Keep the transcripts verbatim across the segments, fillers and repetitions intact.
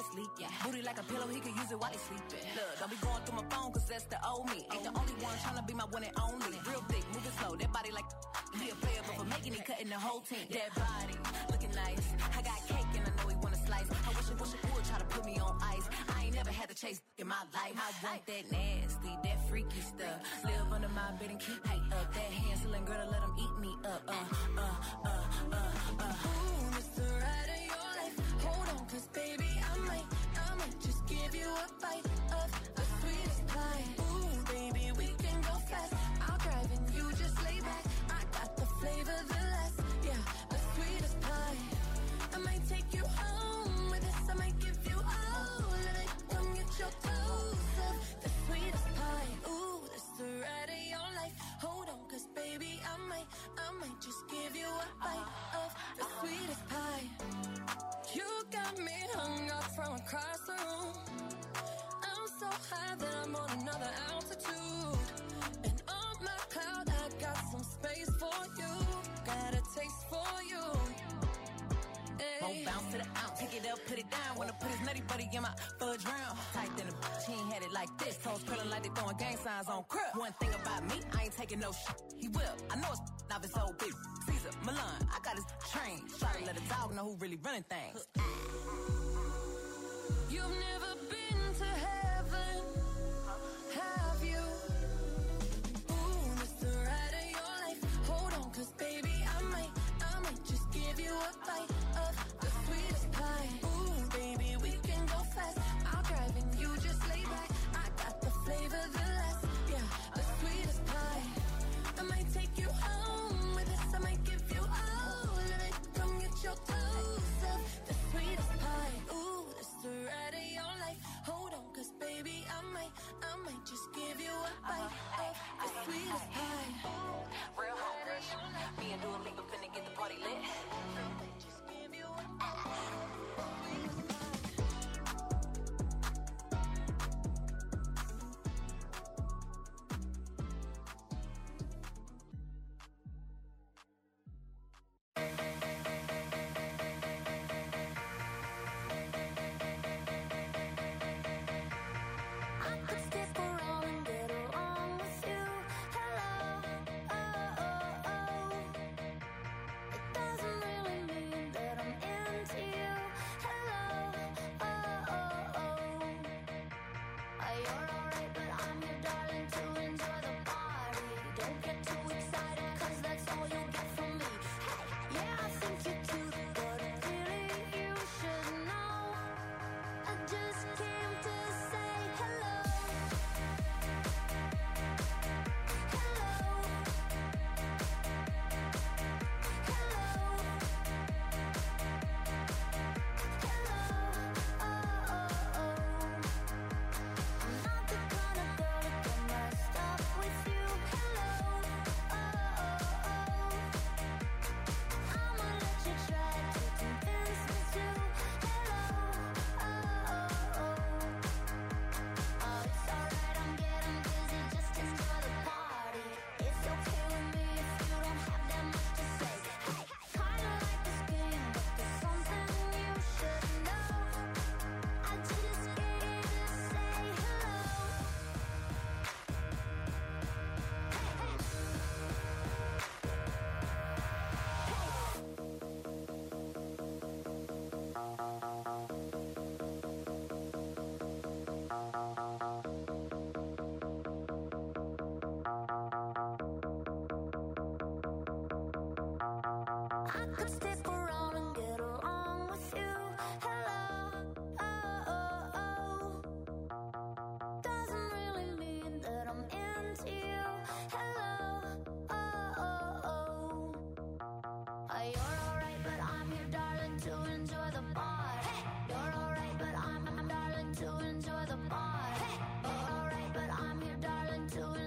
asleep. Yeah. Booty like a pillow, he could use it while he sleeping. Look, don't be going through my phone, cause that's the old me. Ain't the only one tryna be my one and only. Real thick, moving slow, that body like be a player, but for making it, cutting the whole team. That body, looking nice. I got cake and I know he wanna slice. I wish I wish I would try to put me on ice. I ain't never had to chase in my life. I want that nasty, that freaky stuff. Live under my bed and keep me up. That Hansel girl to let him eat me up. Uh, uh, uh, uh, uh. Ooh, it's the ride of your life. Hold on, cause baby, I might, I might just give you a bite of the sweetest pie. Ooh, baby, we can go fast. I'll drive and you just lay back. I got the flavor, the last, yeah, the sweetest pie. I might take you home with us. I might give you all of it. Come get your dose of the sweetest pie. Ooh, it's the ride of your life. Hold on, cause baby, I might, I might just give you a bite of the sweetest pie. You got me hung up from across the room. I'm so high that I'm on another altitude. And on my cloud, I got some space for you. Got a taste for you. Hey. Won't bounce to the ounce, pick it up, put it down. Wanna put his nutty buddy in my fudge round. Tight than a bitch, he ain't had it like this. Toes curling like they throwing gang signs on crib. One thing about me, I ain't taking no shit. He will, I know it's not his whole big. Caesar, Milan, I got his train. Try to let a dog know who really running things. You've never been to heaven, have you? Ooh, it's the ride of your life. Hold on, cause baby, I might, I might just give you a bite of the sweetest pie. Ooh, baby, we can go fast. I'll drive and you just lay back. I got the flavor, the last, yeah, the sweetest pie. I might take you home with us. I might give you all of it. Come get your dose of the sweetest pie. Ooh, it's the ride of your life. Hold on, cause baby, I might, I might just give you a bite of the sweetest pie. Real hot rush. Me and Dua Lipa finna get the party lit. Just give you a sweetest pie.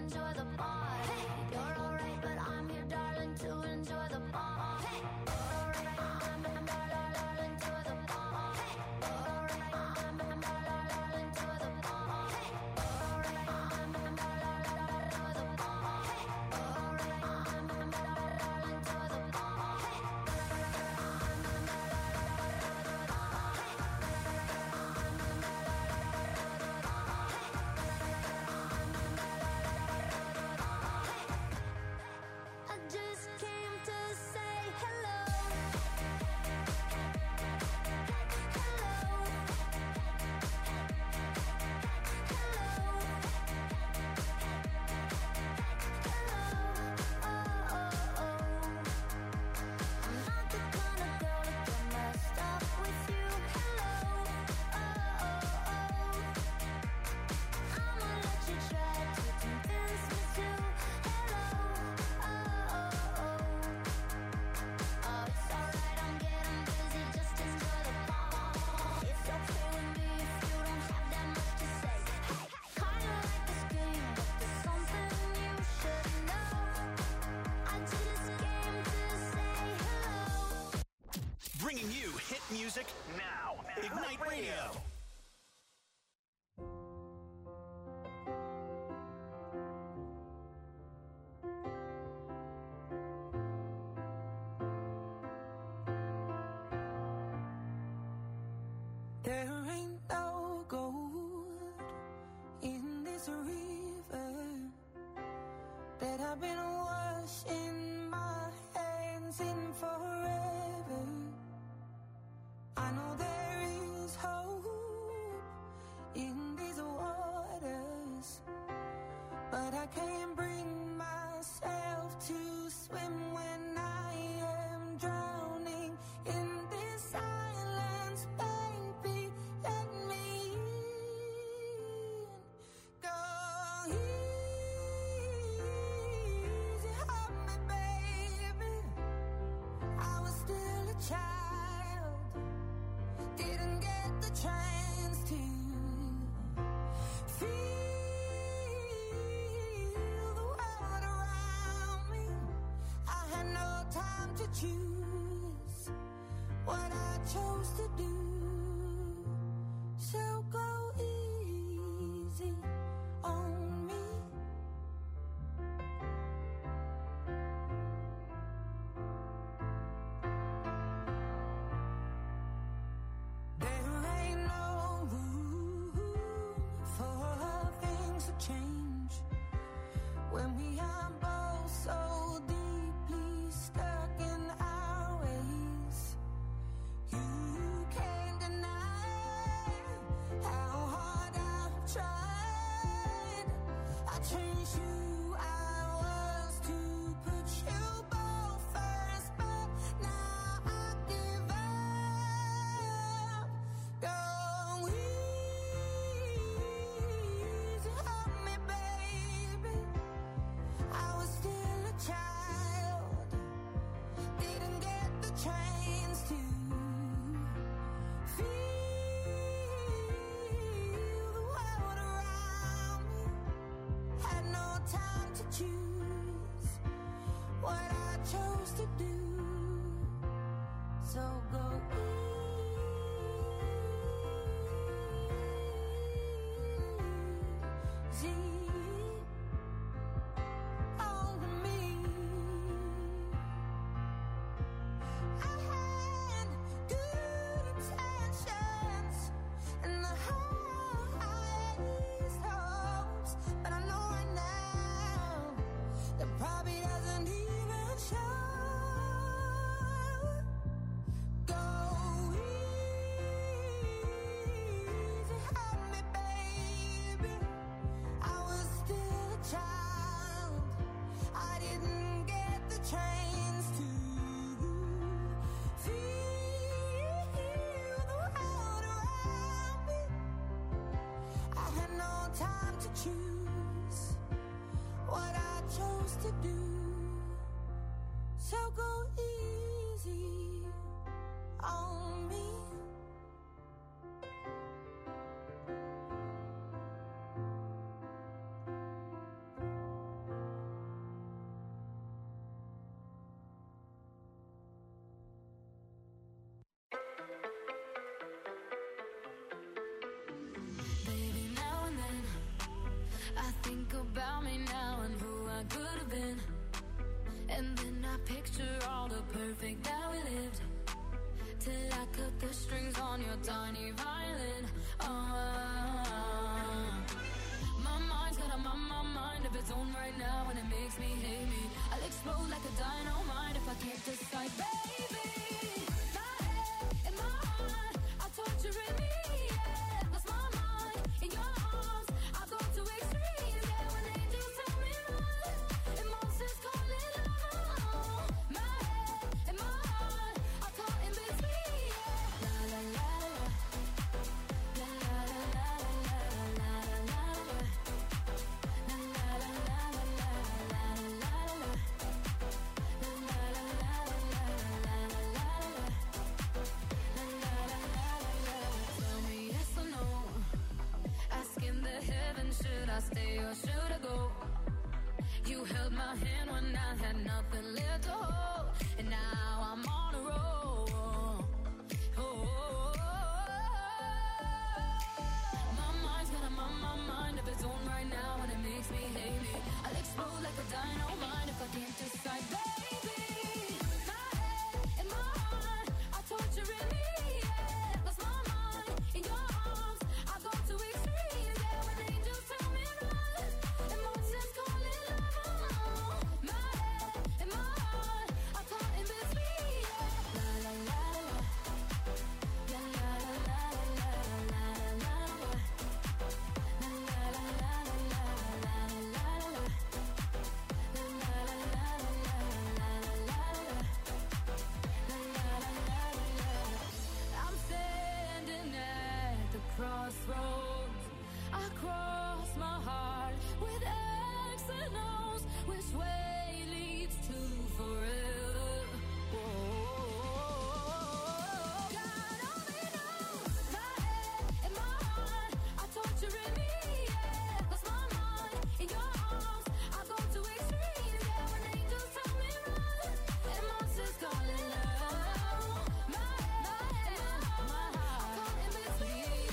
You're alright, but I'm here, darling, to enjoy the party. You're alright, There ain't no gold in this river that I've been washing my hands in forever. I know there is hope in these waters, but I can't bring myself to swim when I am drowning in this silence. Baby, let me in. Go easy on me, baby. I was still a child, didn't get the chance to feel the world around me. I had no time to choose what I chose to do. So go easy on me. There ain't no room for things to change when we are both so deeply stuck in our ways. You can't deny how hard I've tried. I changed who I was to put you both first, but now I give up. Go easy on me, baby. I was still a child, didn't get the chance to feel the world around me. Had no time to choose what I chose to do. So go easy on me. I had good intentions and the highest hopes, but I know right now that probably doesn't even show. Go easy on me, baby. I was still a child, I didn't get the chance to feel the world around me. I had no time to choose what I chose to do. So go easy on me. Baby, now and then I think about me now and who I could have been. And then I picture all the perfect that we lived, till I cut the strings on your tiny violin. Oh, my mind's got a my, my mind of its own right now, and it makes me hate me. I'll explode like a dynamite if I can't decide, baby. My head and my heart are torturing me, yeah. Lost my mind in your arms, I go to extremes, yeah. When angels tell me run, and monsters call it love. My head and my heart are caught in between, yeah. La la la la, la la la la la la la la, la la la la la la la la la. Tell me yes or no, asking the heavens, should I stay or should I go? You held my hand when I had nothing left to hold, and now I'm on a roll. Oh, my mind's got a my, my mind of its own right now, and it makes me hate me. I'll explode like a dynamite if I can't decide, baby. My head and my heart are torturing me, yeah. Lost my mind in cross my heart with X and O's. Which way leads to forever? Whoa. God only knows my head and my heart are torturing me. Yeah, lost my mind in your arms. I go to extremes. Yeah, when angels tell me run and monsters calling out. My head, my head, my heart, I'm caught in between.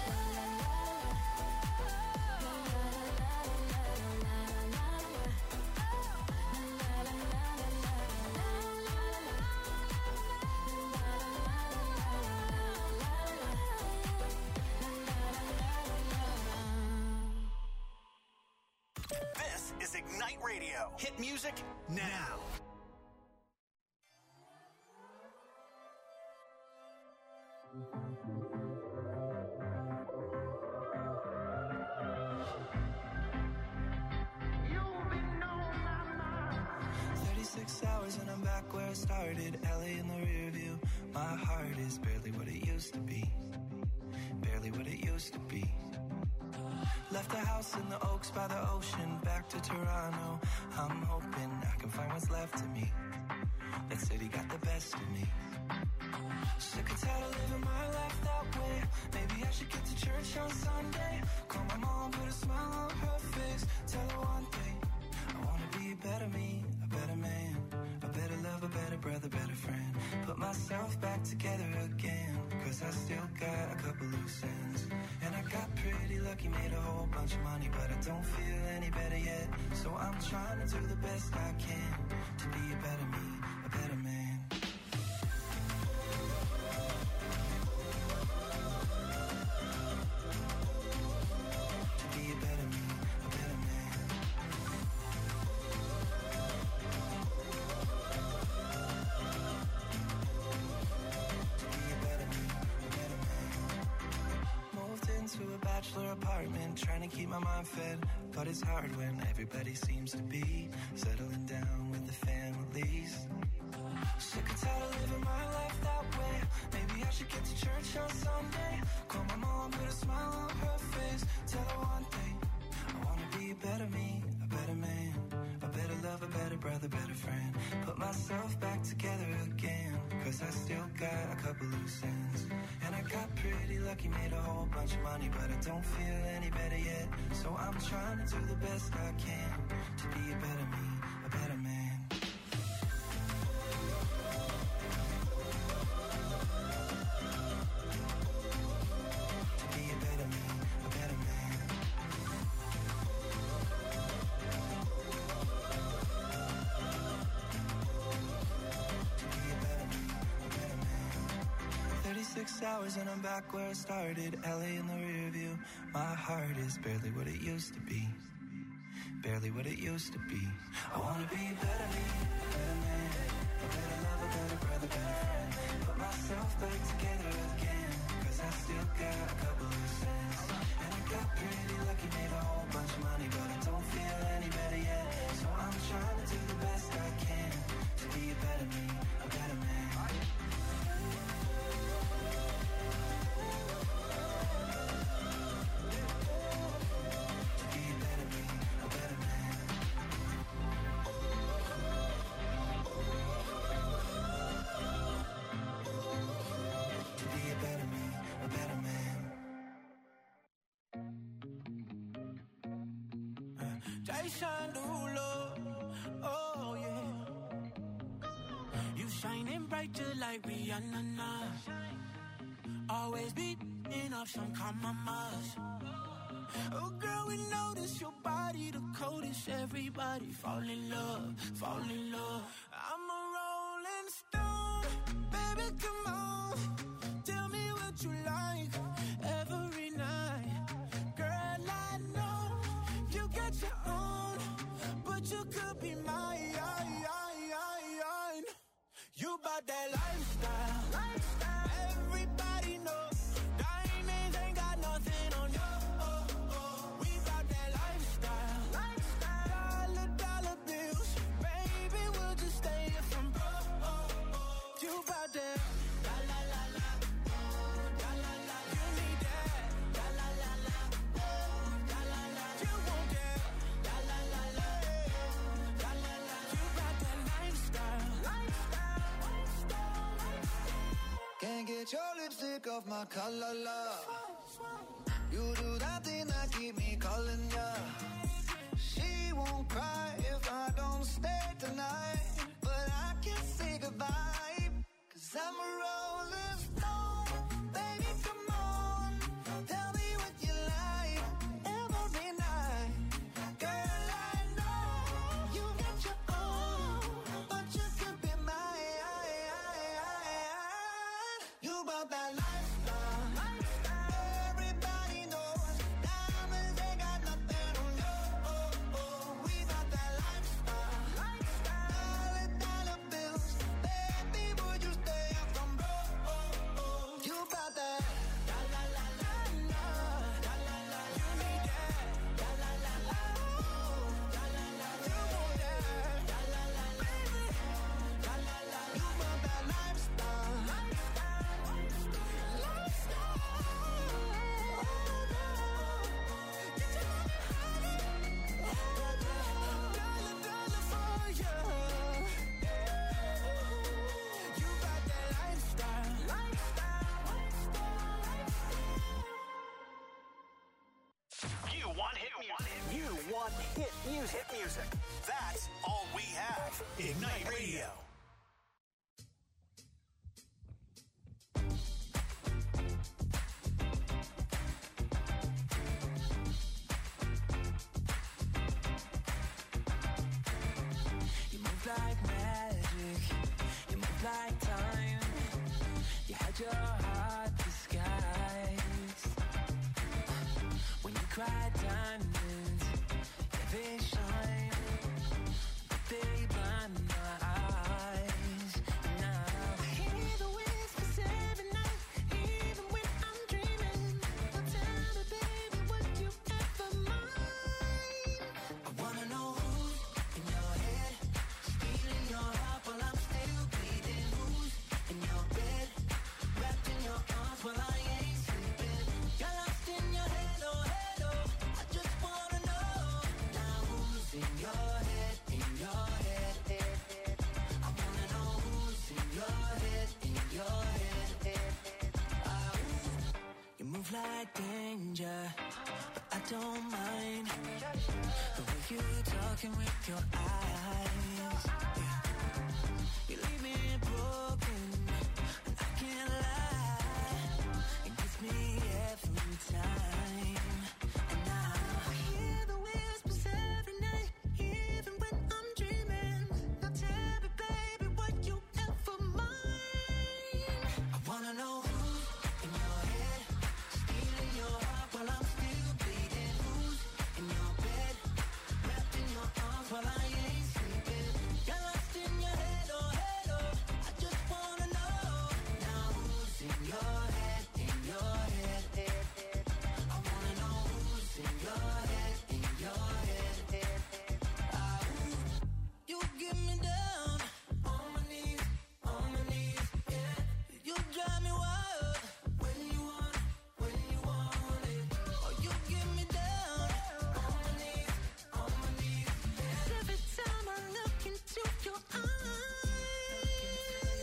This is Ignite Radio. Hit music now. thirty-six hours and I'm back where I started. L A in the rear view. My heart is barely what it used to be. Barely what it used to be. Left the house in the Oaks by the ocean. Back to Toronto. I'm hoping I can find what's left of me. That city got the best of me. Sick and tired of living my life that way. Maybe I should get to church on Sunday. Call my mom, put a smile on her face. Tell her one thing, I wanna be a better me, a better man, a better lover, better brother, better friend. Put myself back together again, cause I still got a couple loose ends. And I got pretty lucky, made a whole bunch of money, but I don't feel any better yet. So I'm trying to do the best I can to be a better me, a better man. To be a better me, a better man. To be a better me, a better man. Moved into a bachelor apartment, trying to keep my mind fed. But it's hard when everybody seems to be settling down with the families. Sick and tired of living my life that way. Maybe I should get to church on Sunday. Call my mom, put a smile on her face. Tell her one thing, I wanna be a better me, a better man, a better lover, better brother, better friend. Put myself back together again, cause I still got a couple loose ends. And I got pretty lucky, made a whole bunch of money, but I don't feel any better yet. So I'm trying to do the best I can to be a better me, a better man. To be a better me, a better man. To be a better me, a better man. thirty-six hours and I'm back where I started. L A in the rear view. My heart is barely what it used to be. Barely what it used to be. I wanna be a better me, a better man, a better lover, better brother, better friend. Put myself back together again, cause I still got a couple loose ends. And I got pretty lucky, made a whole bunch of money, but I don't feel any better yet. So I'm trying to do the best I can to be a better me, a better man. Jason Derulo, oh yeah. You shining bright just like Rihanna. Always beating up some compromise. Oh girl, we notice your body the coldest. Everybody fall in love, fall in love. I'm a rolling stone, baby, come on. Tell me what you like every night. Girl, I know you got your own, but you could be mine. You bout that lifestyle, lifestyle. Everybody knows diamonds ain't got nothing on you. Oh, oh. We bout that lifestyle, lifestyle. Dollar, dollar bills, baby, we'll just stay here for think of my color, love. You do that thing that keep me calling ya. She won't cry if I don't stay tonight, but I can't say goodbye, 'cause I'm a rolling stone. Baby, come on, tell me what you like every night. Girl, I know you got your own, but you could be mine. You bought that lifestyle, lifestyle. Everybody knows diamonds ain't got nothing on you. Oh, oh, we bought that lifestyle, lifestyle. Dollar, dollar bills, baby, would you stay up from broke? Oh, oh, you bought that. La la la la la, la la la. You need that. La la la la, oh, la la la. You want that. La la la, baby. La la la. You bought that lifestyle, lifestyle, lifestyle. Dollar, dollar for you. You got that lifestyle, lifestyle, lifestyle. You want hit music. You want hit music. Hit music. That's all we have. Ignite Radio. You move like magic, you move like time. You had your heart disguised. When you cry diamonds, yeah, they shine, but they blind my eyes. Now I hear the whispers every night, even when I'm dreaming. But tell me, baby, would you ever mind? I wanna know who's in your head, stealing your heart while I'm still bleeding. Who's in your bed, wrapped in your arms while I ain't sleeping. You're lost in your head, oh head, oh. I just wanna know now who's in your head, in your head, head, head. I wanna know who's in your head, in your head, head, head. Ah, ooh. You move like danger, but I don't mind the way you talking with your eyes. Yeah. You leave me broken, and I can't lie. It gets me every time. And now I hear the whispers every night, even when I'm dreaming. Now tell me, baby, would you ever mind? I wanna know who's in your head, stealing your heart while I'm still bleeding. Who's in your bed, wrapped in your arms while I ain't sleeping. You're lost in your head, oh head, oh. I just wanna know now who's in your head, in your head, head, head. I wanna know who's in your head, in your head, head, head. Ah, ooh. You get me down on my knees, on my knees, yeah. You drive me wild when you want, when you want it. Oh, you get me down on my knees, on my knees, yeah. Every time I look into your eyes,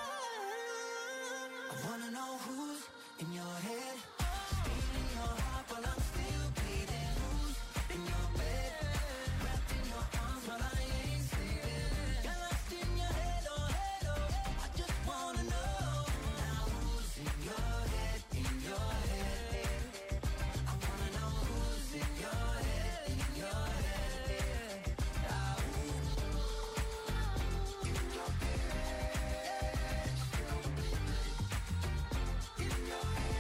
I wanna know who's in your head, stealing your heart while I'm still bleeding. Who's in your bed, wrapped in your arms while I ain't sleeping. You're lost in your head, oh head, oh. I just wanna know now who's in your head, in your head, head, head. I wanna know who's in your head, in your head, head. Ah, ooh. In your head, in your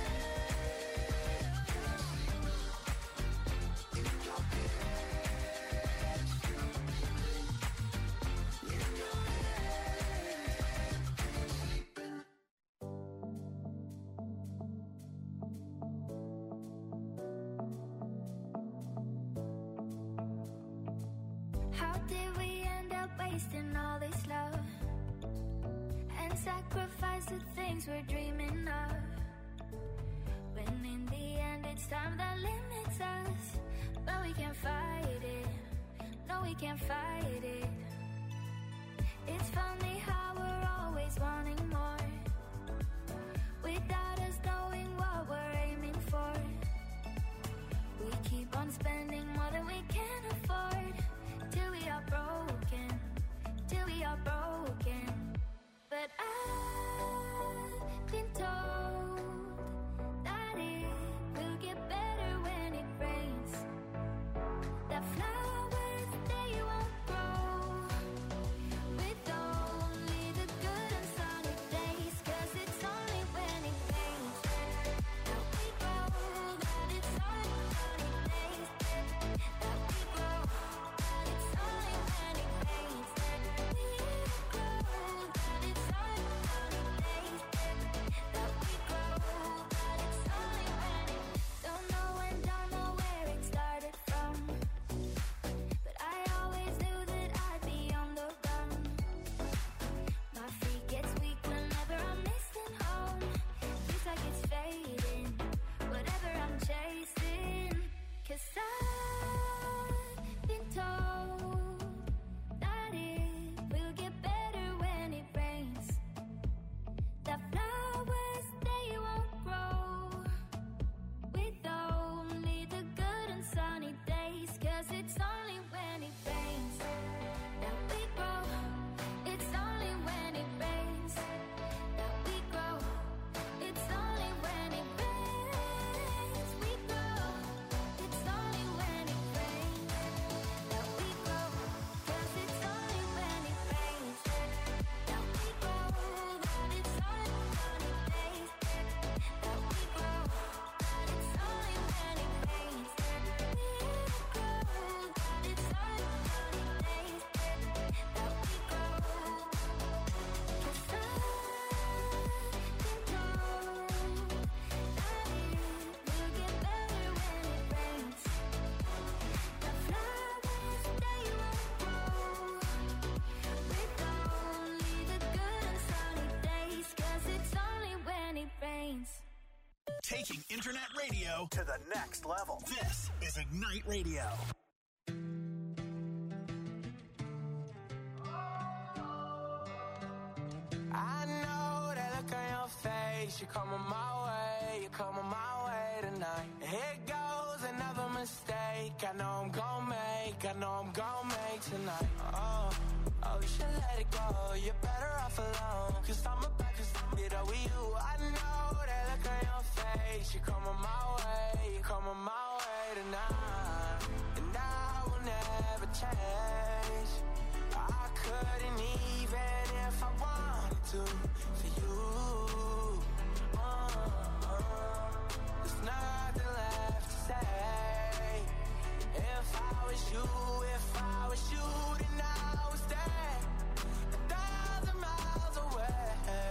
How did we end up wasting all this love and sacrifice the things we're dreaming of? When in the end it's time that limits us, but we can't fight it. No, we can't fight it. It's funny how we're always wanting more. Without us, no keep on spending more than we can afford, till we are broken, till we are broken. But I've been told that it will get better when it rains, that flowers, they won't grow with only the good and sunny days, 'cause it's only when it rains that we grow, that it's only sunny days that we grow, that it's only when it rains that we grow, that it's only sunny days that we grow, that it's only when it don't know and don't know where it started from, but I always knew that I'd be on the run. My feet gets weak whenever I'm missing home. Feels like it's fading, whatever I'm chasing. 'Cause I've been told that it will get better when it rains, that flowers, they won't grow with only the good and sunny days, 'cause it's only when it rains that we grow, it's only when it rains that we grow, it's only when it rains we grow, it's only when it rains that we grow, 'cause it's only when it rains that we grow, that it's only sunny days that we grow, that it's only when it rains that we grow, that it's only sunny days that we grow. 'Cause I've been told that it will get better when it rains, the flowers, they won't grow with only the good and sunny days, 'cause it's only when it rains. Taking internet radio to the next level. This is Ignite Radio. I know that look on your face. You're coming my way, you're coming my way tonight. Here goes another mistake. I know I'm gon' make, I know I'm gon' make tonight. Oh, oh, you should let it go. You're better off alone. 'Cause I'm about to get up with you. I know that look on your face. You're coming my way, you're coming my way tonight. And I will never change. I couldn't even if I wanted to for you. Uh, uh, there's nothing left to say. If I was you, if I was you, then I would stay a thousand miles away.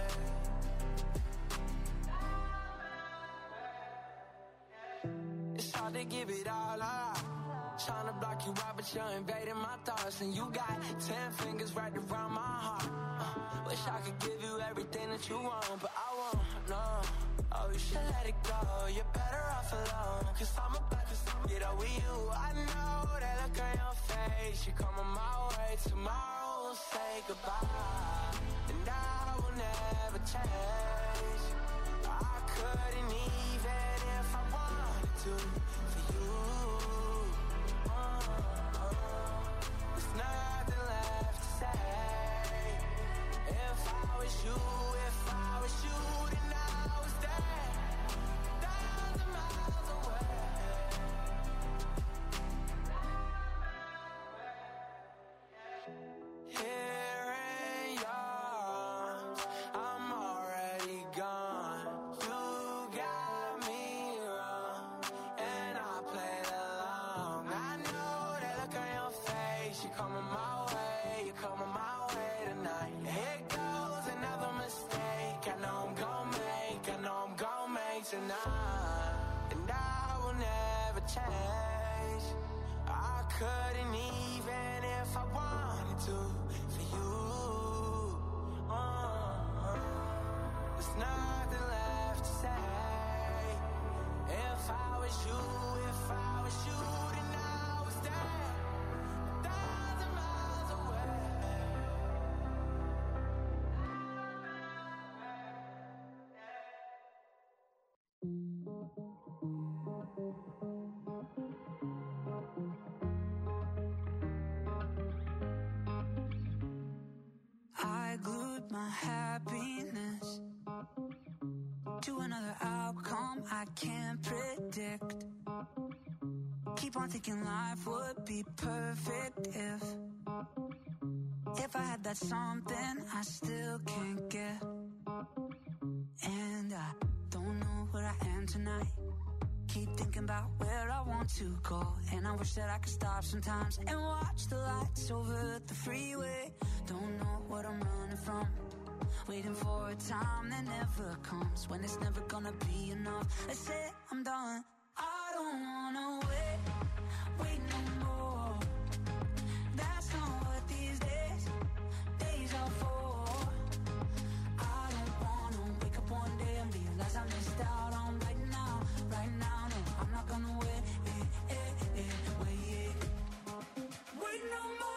It's hard to give it all up. Trying to block you out, but you're invading my thoughts. And you got ten fingers right around my heart. uh, Wish I could give you everything that you want, but I won't, no. Oh, you should let it go. You're better off alone. 'Cause I'm about to get up with you. I know that look on your face. You're coming my way. Tomorrow we'll say goodbye, and I will never change. I couldn't even if I wanted to for you. There's nothing left to say. If I was you, if I was you, then I would stay a thousand miles away. Here in your arms, I'm already gone. You got me wrong, and I played along. I know that look on your face. You're coming my way, you're coming my way tonight. Here goes another mistake. I know I'm gon' make, I know I'm gon' make tonight. And I will never change. I couldn't even if I wanted to for you. Uh, there's nothing left to say. If I was you, if I was you, then I would stay a thousand miles away. I glued my happiness to another outcome I can't predict. Keep on thinking life would be perfect if If I had that something I still can't get. And I don't know where I am tonight. Keep thinking about where I want to go. And I wish that I could stop sometimes and watch the lights over the freeway. Don't know what I'm running from. Waiting for a time that never comes, when it's never gonna be enough. I say I'm done. I don't wanna wait, wait no more. That's not what these days, days are for. I don't wanna wake up one day and realize I missed out on right now, right now. No, I'm not gonna wait, eh, eh, eh, wait, wait no more.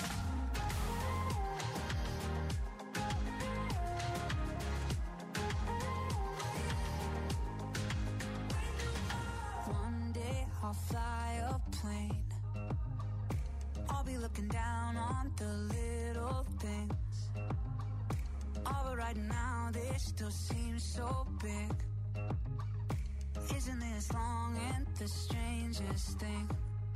I'll fly a plane. I'll be looking down on the little things. Oh, but right now they still seem so big. Isn't this long and the strangest thing?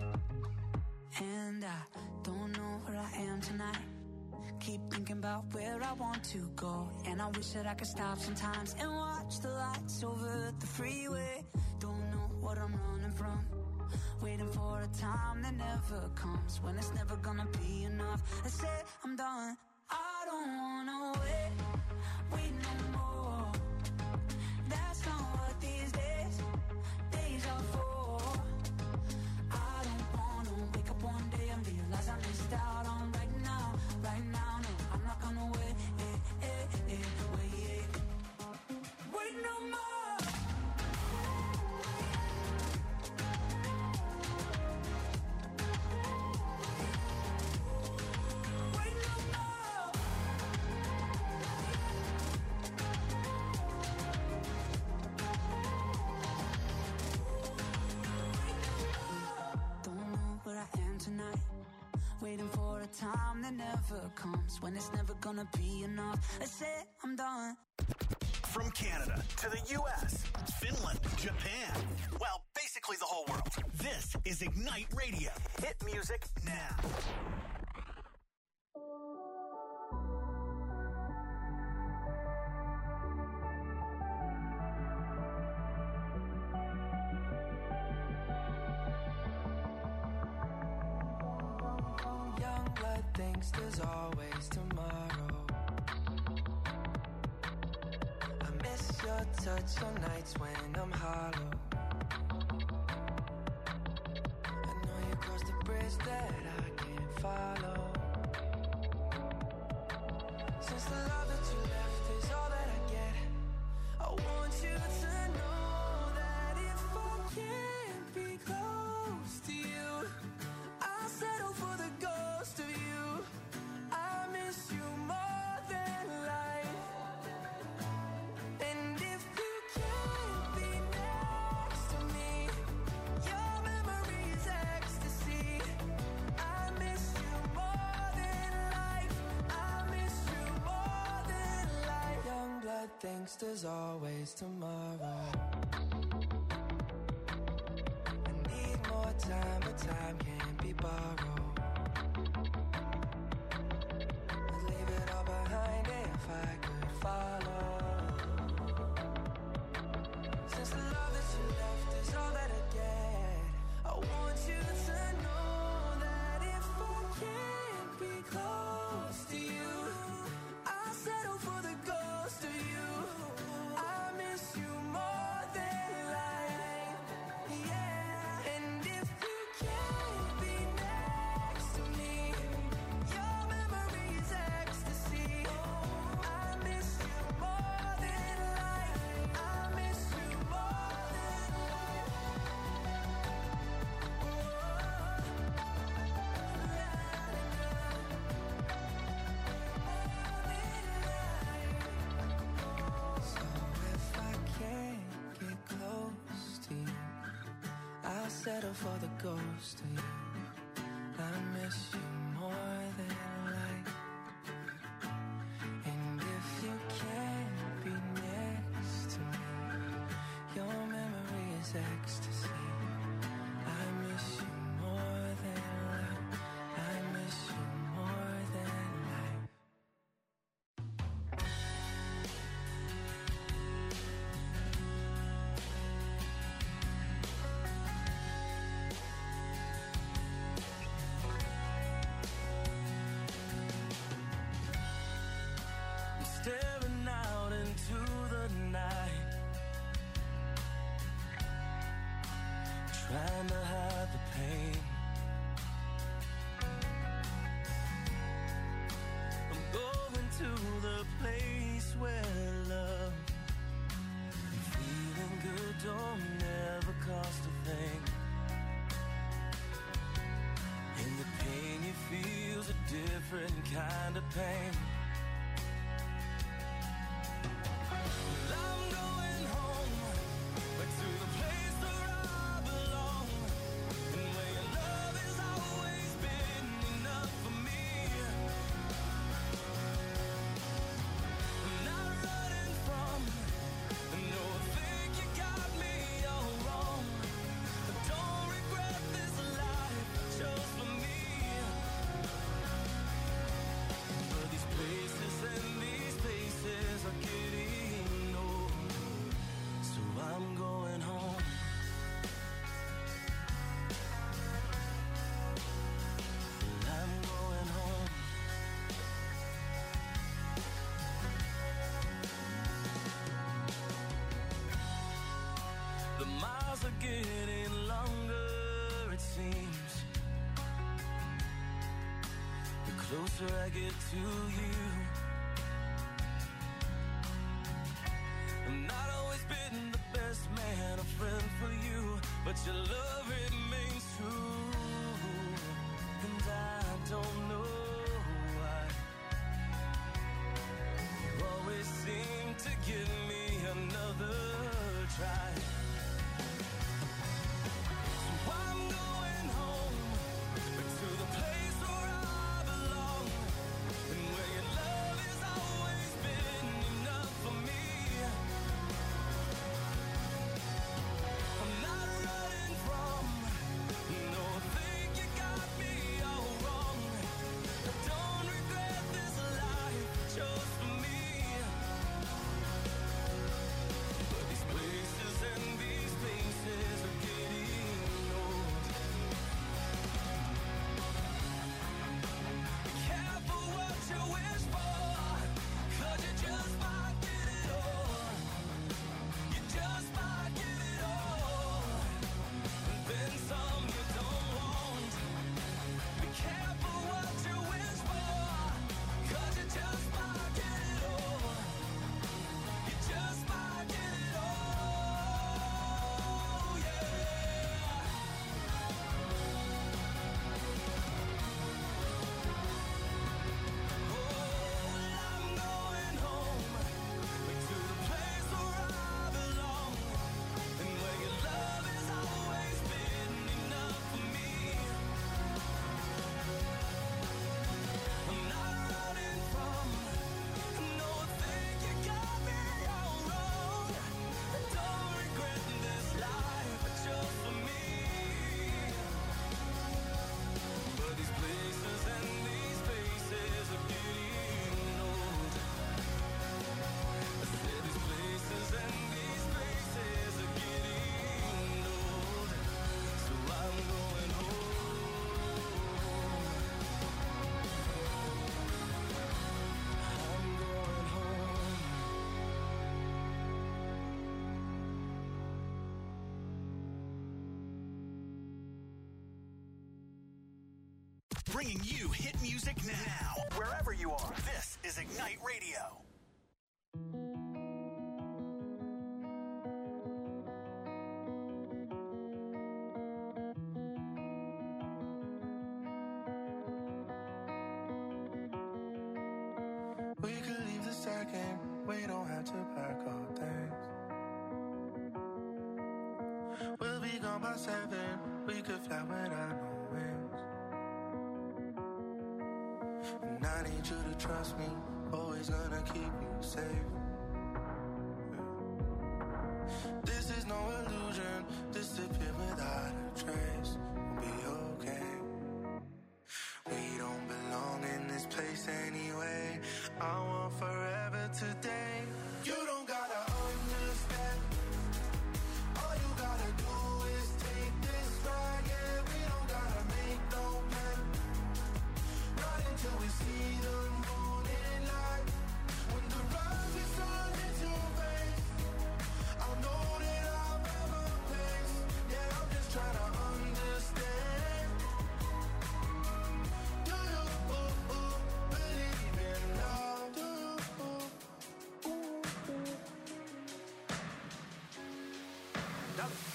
And I don't know where I am tonight. Keep thinking about where I want to go. And I wish that I could stop sometimes and watch the lights over the freeway. Don't know what I'm running from. Waiting for a time that never comes, when it's never gonna be enough. I say I'm done. I don't wanna wait, wait no more. That's not what these days, days are for. I don't wanna wake up one day and realize I missed out on right now, right now. No, I'm not gonna wait, eh, eh, eh, wait, wait no more. Tonight, waiting for a time that never comes, when it's never gonna be enough. I said I'm done. From Canada to the U S, Finland, Japan, well, basically the whole world. This is Ignite Radio. Hit music now. Thinks there's always tomorrow. I miss your touch on nights when I'm hollow. I know you crossed the bridge that I can't follow. Since the love that you left is all that I get, I want you to know that if I can't be close to you, I'll settle for the ghost of you. Thinks there's always tomorrow. I need more time, but time can't be borrowed. I'd leave it all behind if I could follow. Since the love that you left is all that I get, I want you to know that if I can't be close to you, I'll settle for the ghost of you. Settle for the ghost of you. I miss you more than life. is ecstasy. I miss you more than life. I miss you more than life. I'm staring out into the night, trying to hide the pain. I'm going to the place where love and feeling good don't never cost a thing. And the pain you feel's a different kind of pain. Well, I'm going home, back to the place where I belong, and where your love has always been enough for me. I'm not running from, no, I think you got me all wrong. I don't regret this life I chose for me. But these places and these places are getting old, so I'm going home. I'm going home. The miles are getting longer, it seems. The closer I get to you. I've not always been the best man, a friend for you, but your love remains true. And I don't know why you always seem to give me another try. So I'm going home, back to the place where I belong, and where your love has always been enough for me. I'm not running from, no, I think you got me all wrong. I don't regret this life I chose for me. But these places and these places are getting old. Be careful what you wish for, 'cause you just might get it all. You just might get it all, and then some you don't want. Be careful what you wish for, 'cause you just might get it all. You just might get it all, yeah. Oh, well, I'm going home, back to the place where I belong, and where your love has always been enough for me. I'm not running from, no, I think you got me all wrong. I don't regret this life I chose for me. But these places and these places are getting old. I said these places and these places are getting old, so I'm going home. I'm going home. Bringing you hit music now, wherever you are. This is Ignite Radio. We could leave the second, we don't have to pack our things. We'll be gone by seven, we could fly without no wings. And I need you to trust me, always gonna keep you safe. This is no illusion,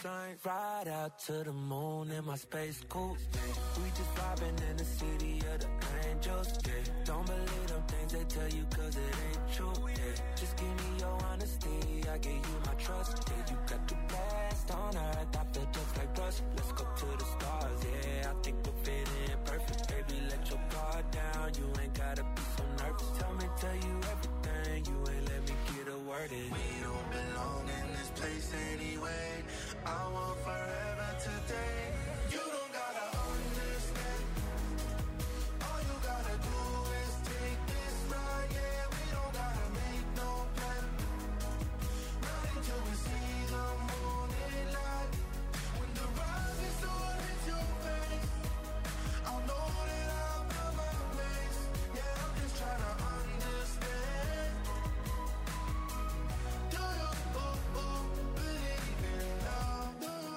sign. Ride out to the moon in my space coupe. We just vibing in the city of the angels. Yeah. Don't believe them things they tell you cause it ain't true. Yeah. Just give me your honesty, I give you my trust. Yeah, you got the best on earth, I feel just like Russ. Let's go to the stars, yeah, I think we'll fit in perfect. Baby, let your guard down, you ain't gotta be so nervous. Tell me, tell you everything, you ain't let me get a word in. We don't belong in this place anyway. I want forever today. You don't gotta understand. All you gotta do is take this ride. Yeah, we don't gotta make no plan. Not until we see the morning light. When the rising sun hits your face, I'll know that I've got my place. Yeah, I'm just trying to understand. Do you oh, oh, believe in love? Do you,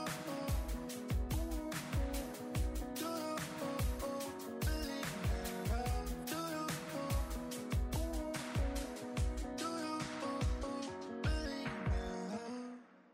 do you oh, oh, believe in love? Do you, do you oh, oh, believe in love?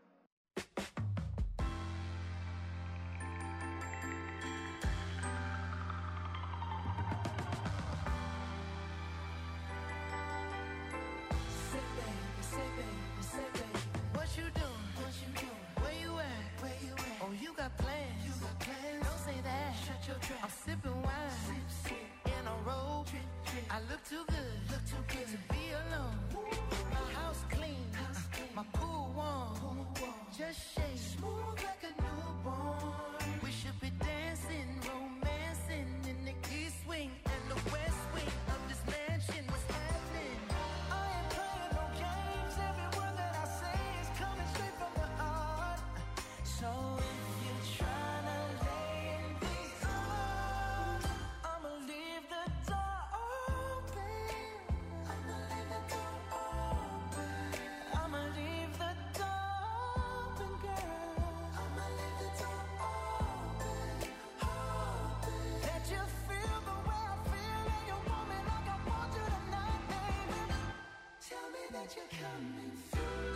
Say baby, say baby, say baby. What you doing? What you doing? Where you at? Where you at? Oh, you got plans? You got plans? Don't say that. Shut your trap. I'm sipping wine. Sip, sip. In a robe. Drip, drip. I look too good. Look too good to be alone. My house clean. House clean. My pool warm. Pool warm. Just shake. Smooth like a newborn. We should be dancing, romancing in the east wing and the west wing of this mansion. What's happening? I ain't playing no games. Every word that I say is coming straight from the heart. So if you're trying to lay in these arms, I'ma leave the door open. I'ma leave the door open. I'ma leave the door open, girl. I'ma leave the door open, open. That you feel the way I feel and you want me like I want you tonight, baby. Tell me that you're coming through.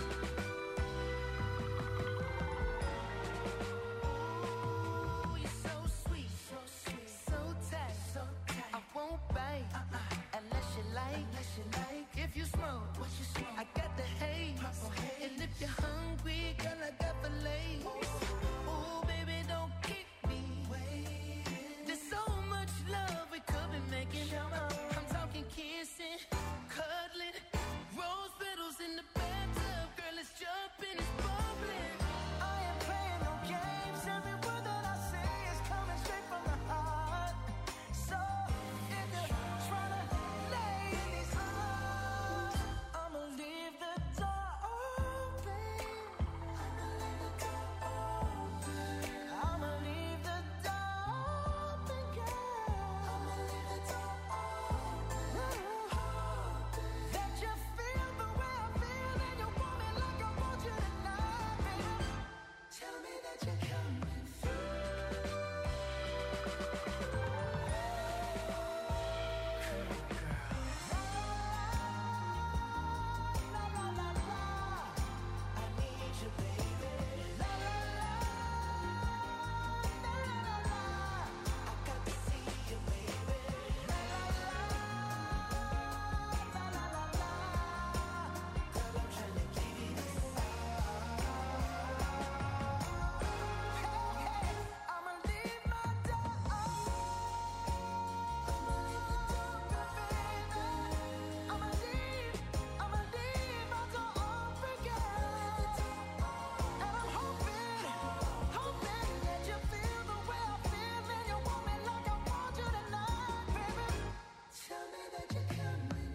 Ooh, you're so sweet, so sweet, so tight, so tight. I won't bite uh-uh. unless you like, unless you like. If you smoke, what you smoke? I got the haze. And if you're hungry, girl, I got the lace. Ooh, baby, don't keep me waiting. There's so much love we could be making. I'm talking kissing, cuddling, rose petals in the bathtub. Girl, let's jump in, it's bubbling. I ain't playing no games. Every word that I say is coming straight from the heart. So if you're trying to lay in these arms, I'ma leave the door open. I'ma leave the door open. I'ma leave the door open, girl. I'ma leave the door open. That you feel the way I feel and you want me like I want you tonight, baby. Tell me that you're coming through. La la la la, I need you, baby. La la la, la la la, I got to see you, baby. La la la, la la la la, girl, I'm trying to give you this song. Hey, hey, I'ma leave my door open. I'ma leave the door open, baby. I'ma leave, I'ma leave my door open, girl. And I'm hoping, hoping that you feel the way I feel and you want me like I want you tonight, baby. Tell me that you're coming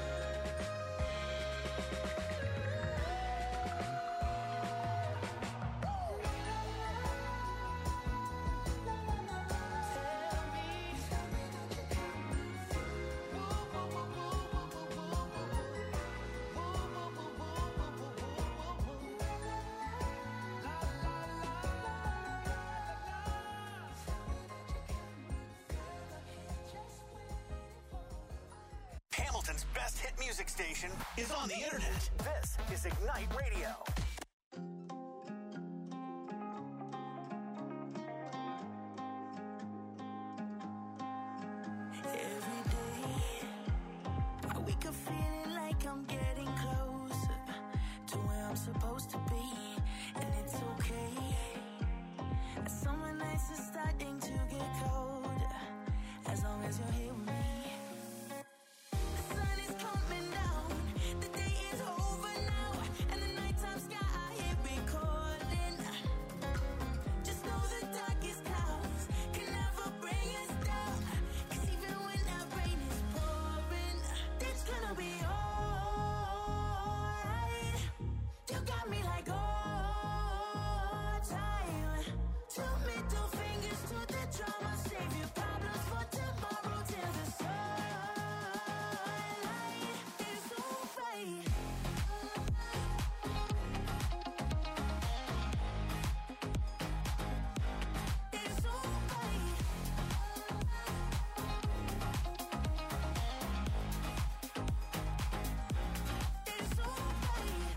Hamilton's best hit music station is on the internet. This is Ignite Radio. every day. I wake up feeling like I'm getting closer to where I'm supposed to be, and it's okay. Summer nights are starting to get colder, as long as you're here with me. The sun is coming down, the day is over now, and the nighttime sky I hear it calling. Just know the darkest clouds can never bring us down, 'cause even when that rain is pouring, it's gonna be alright. You got me like all time. Two middle fingers to the drama, save your problems for tomorrow till the sunlight is alright. It's alright. It's alright.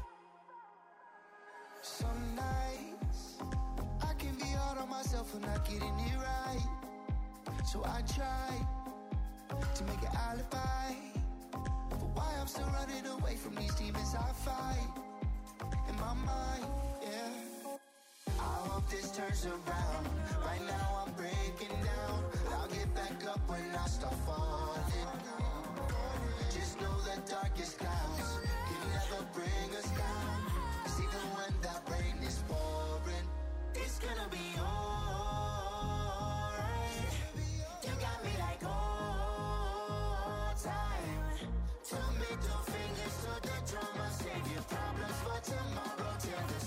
Some nights I can be hard on myself for not getting it right. So I try to make an alibi for why I'm still running away from these demons I fight in my mind, yeah. I hope this turns around. Right now I'm breaking down. I'll get back up when I start falling. Just know the darkest clouds can never bring us down, 'cause even when that rain is pouring, It's gonna be alright. You got me like all time. Two middle fingers to the drama, save your problems for tomorrow till the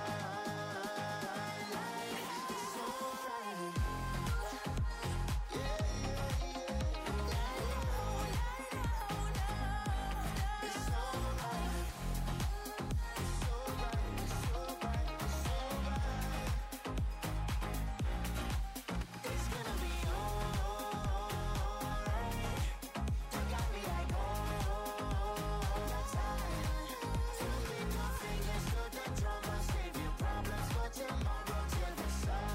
sunlight. It's alright. yeah, yeah, yeah. It's alright. It's alright, it's alright, it's alright. It's gonna be alright. You got me like all time. Two middle fingers to the drama, save your problems for tomorrow till the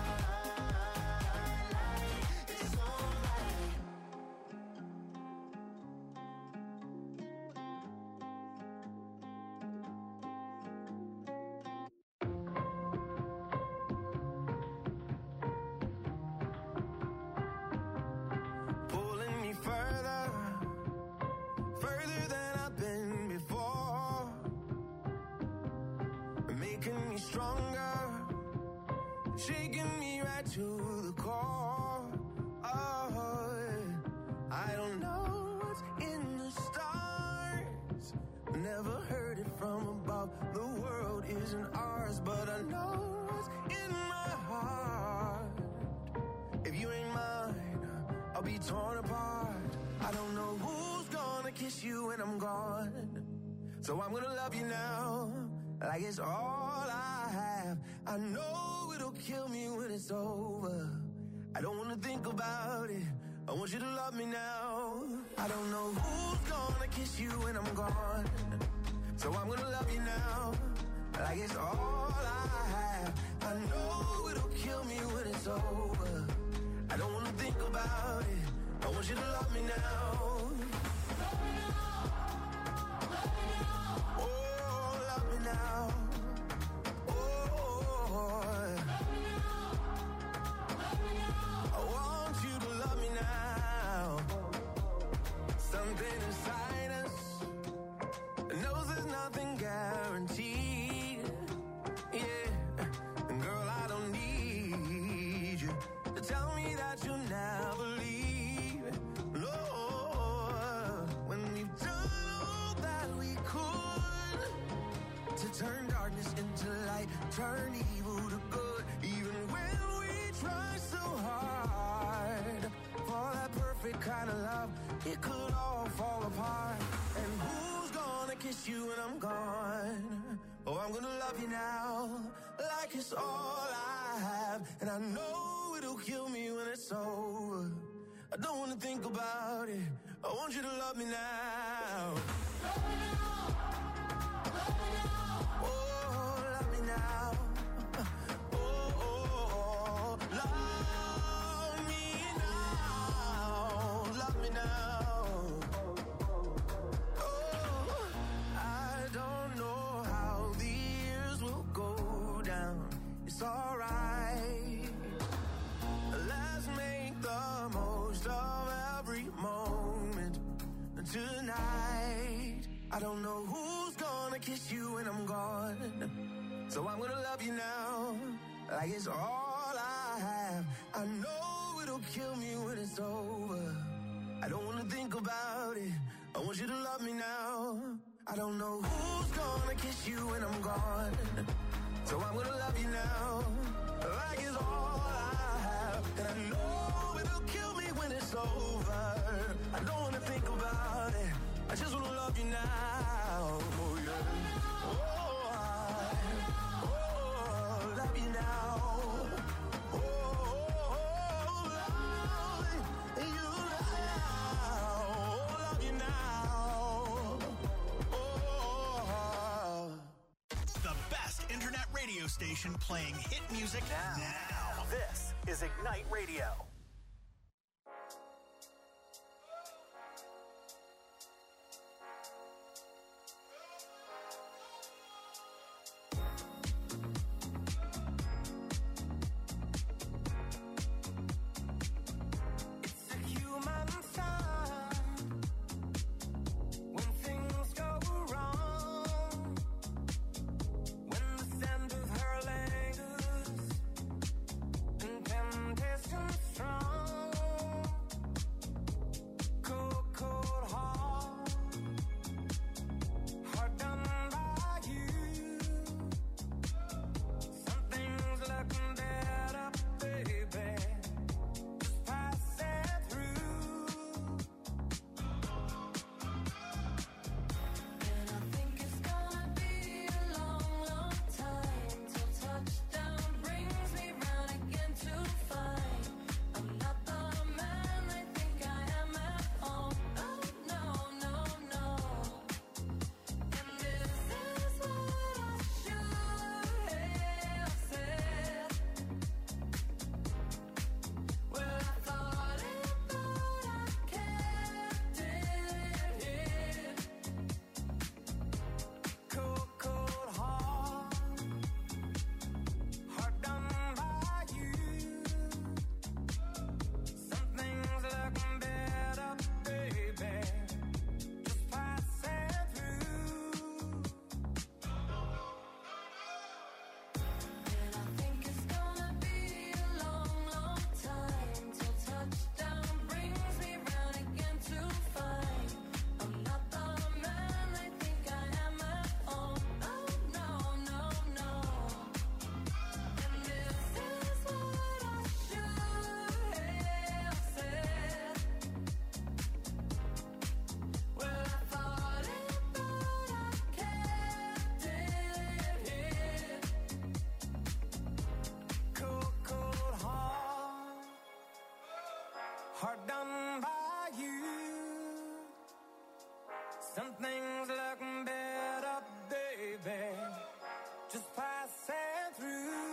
sunlight. It's alright. Pulling me further, further than I've been before, making me stronger, shaking me right to the core. Oh, I don't know what's in the stars, never heard it from above. The world isn't ours, but I know what's in my heart. If you ain't mine, I'll be torn apart. I don't know who's gonna kiss you when I'm gone, so I'm gonna love you now, like it's all I have. I know it'll kill me when it's over. I don't wanna think about it, I want you to love me now. I don't know who's gonna kiss you when I'm gone, so I'm gonna love you now, like it's all I have. I know it'll kill me when it's over. I don't wanna think about it, I want you to love me now. Oh, love me now. Oh, I want you to love me now. Something inside us knows there's nothing guaranteed. Yeah, and girl, I don't need you to tell me that you'll never leave. No, when we've done all that we could to turn darkness into light, turn evil to good, even when we try so hard for that perfect kind of love, it could all fall apart. And who's gonna kiss you when I'm gone? Oh, I'm gonna love you now, like it's all I have. And I know it'll kill me when it's over. I don't wanna think about it, I want you to love me now. Love me now. Love me now. Oh, love me now. Oh, oh, oh, love me now. Love me now. I don't know who's gonna kiss you when I'm gone. So I'm gonna love you now, like it's all I have. I know it'll kill me when it's over. I don't wanna think about it. I want you to love me now. I don't know who's gonna kiss you when I'm gone. So I'm gonna love you now, like it's all I have. And I know it'll kill me when it's over. I don't wanna think about it. I just wanna love you now. Oh yeah. Oh, I, oh, love you now. Oh, oh, oh, love you now. Love you now. Oh. The best internet radio station playing hit music now. now. This is Ignite Radio. Hard done by you. Some things look better, baby, just passing through.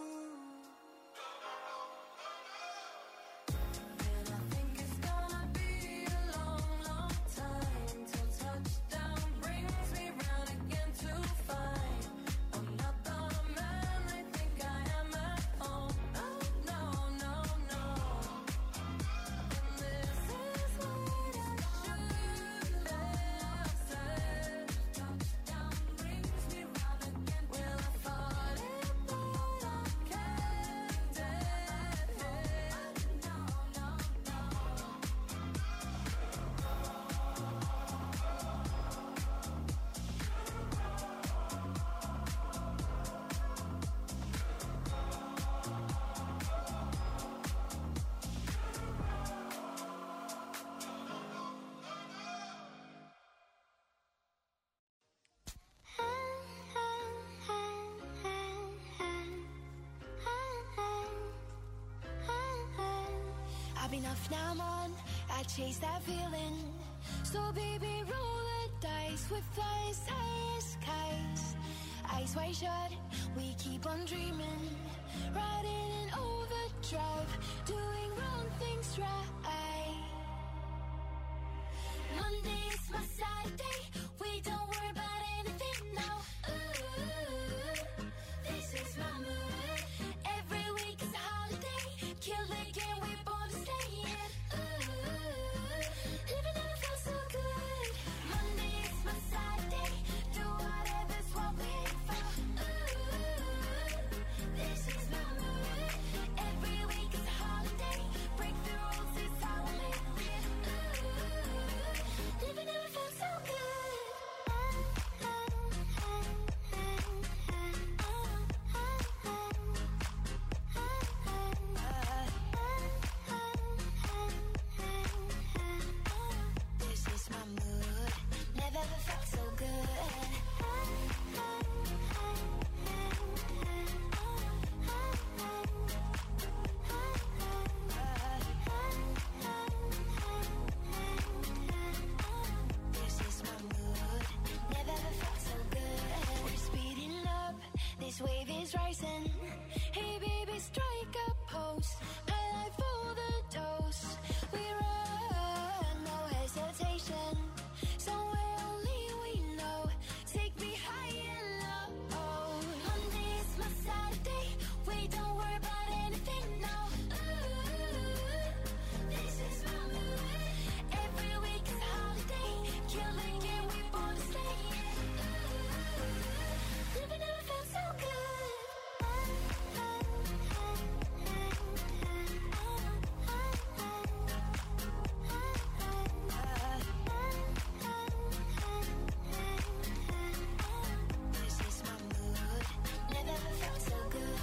And I think it's gonna be a long, long time till touchdown brings me round again to find I'm not the man I think I am at home. Oh, no, no, no. And this is what I should have said. Touchdown brings me round again. Well, I thought it, but I can't dead it. No, no, no. I've been off, now I'm on. I chase that feeling. So baby, roll the dice with us, ice kites. Eyes wide shut, we keep on dreaming. Riding in overdrive, doing wrong things right. Monday is my side day. We don't worry about anything now. Ooh, this is my mood. Every week is a holiday. Kill the game, we born to stay in. Ooh, living in it feels so good. Monday is my side rising. Hey baby, strike a pose. I like for the dose. We run, no hesitation. Somewhere only we know. Take me high and low. Monday is my Saturday. We don't worry about anything now. Ooh, this is my mood. Every week is a holiday. Kill the game, we born to stay. Ooh, never, never felt so good. This is my mood. Never felt so good.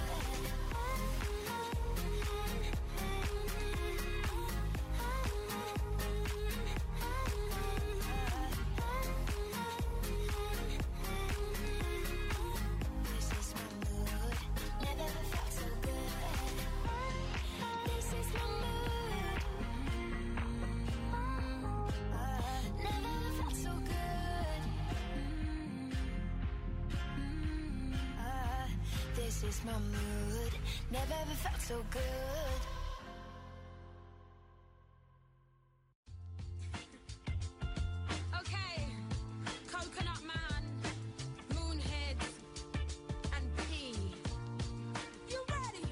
This is my mood. Never felt so good. This is my mood. Never felt so good. This is my mood. Never ever felt so good. Okay, Coconut Man, Moonhead, and P. You ready?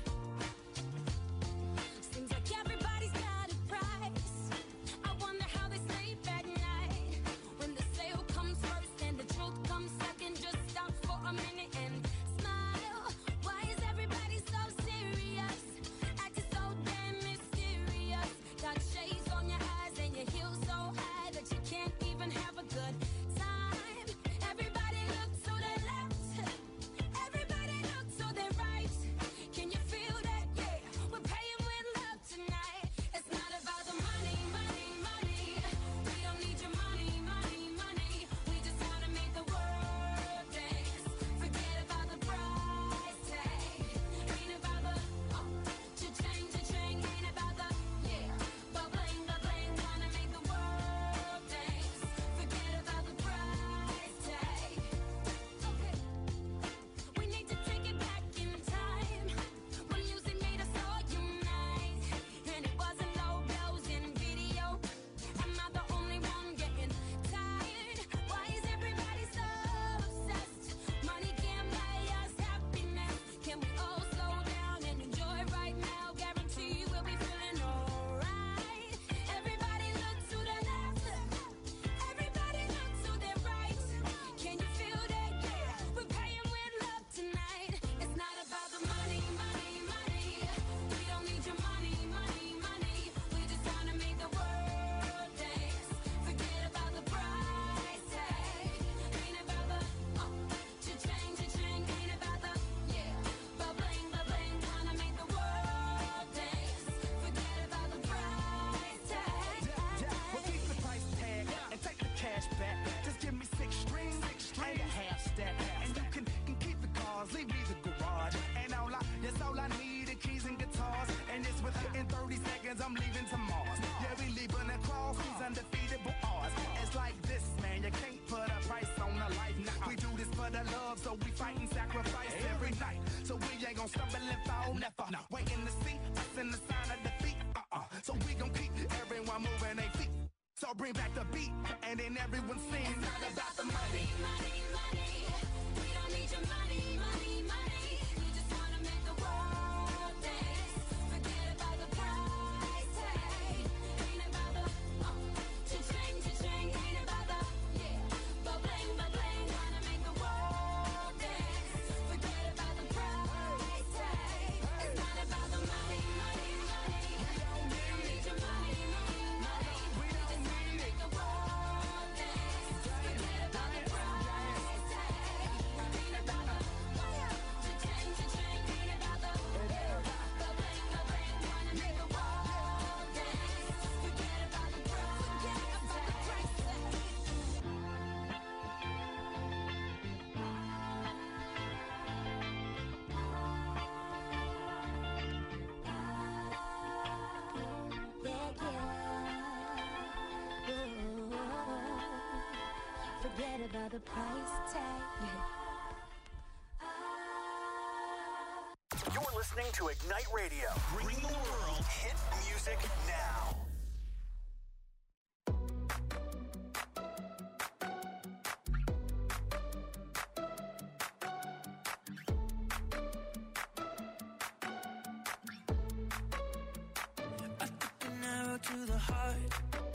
Seems like everybody's got a price. I wonder how they sleep at night. When the sale comes first and the truth comes second, just stop for a minute and smile. Why is everybody so serious? Acting so damn mysterious. Got shades on your eyes and your heels so high that you can't even have a good time. Everybody look to the left. Everybody look to the right. Can you feel that? Yeah, we're paying with love tonight. It's not about the money, money, money. We don't need your money, money, money. We just wanna make the world dance. Forget about the price tag. Ain't about the uh, cha-ching, cha-ching. Ain't about the yeah, but bling, but bling. Wanna make the world dance. Forget about the price tag. Okay. We need to take it back in time when music made us all unite, and it wasn't low blows in video. Am I the only one getting tired? Why is everybody so obsessed? Money can't buy us happiness. Can we all slow down and enjoy right now? Guarantee we'll be feeling alright. Everybody look to the left. Everybody look to the right. Can you feel that? Yeah, we're paying with love tonight. It's not about the money, money, money. We don't need your money, money, money. We just wanna make the world dance. Forget about the price tag. Ain't about the uh, cha-ching, cha-ching. Ain't about the yeah, but bling, but bling. Wanna make the world dance. Forget about the price tag. Well, keep the price tag and take the cash back. Just give me six strings, six strings, and a half stack. And you can, can keep the cars, leave me the garage. And all I, that's all I need, the keys and guitars. And it's within thirty seconds, I'm leaving to Mars. Yeah, we leaving across these undefeatable odds. It's like this, man, you can't put a price on a life. Nah, we do this for the love, so we fight and sacrifice every night. So we ain't gonna stumble and fall, never. Waiting to see us in the sign of defeat. Uh-uh. So we gon' keep everyone moving their feet. So bring back the beat, and then everyone sings. It's not about the money. Money, money. We don't need your money, money, money. We just wanna make the world dance. Forget about the price tag. Ain't about the uh, cha-ching, cha-ching. Ain't about the yeah, but bling, but bling. Wanna make the world dance. Forget about the price tag. It's not about the money, money, money. We don't need your money, money, money. We just wanna make the world dance. Forget about the price tag. Ain't about the cha-ching, cha-ching. Ain't about the yeah, but bling, but bling. Wanna make the world dance. Forget about the price tag. Forget about the price tag. listening to Ignite Radio, bringing the world hit music now. To the heart,